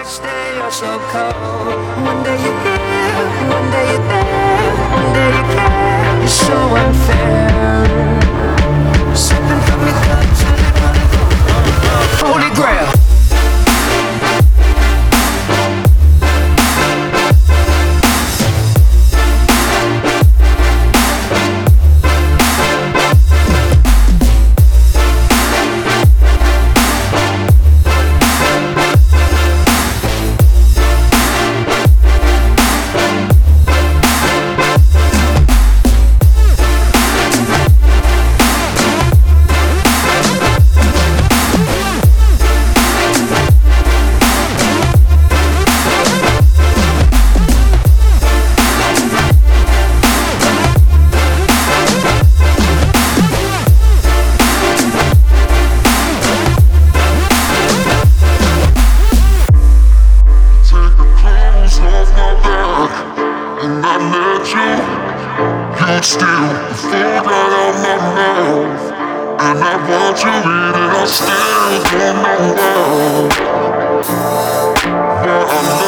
stay, you're so cold. One day you're here, one day you're there, one day you care. You're so unfair. Sipping from your cup till it runs over. Holy Grail. You'd steal the food right out my mouth, and I want you in it. I still don't know why, but I know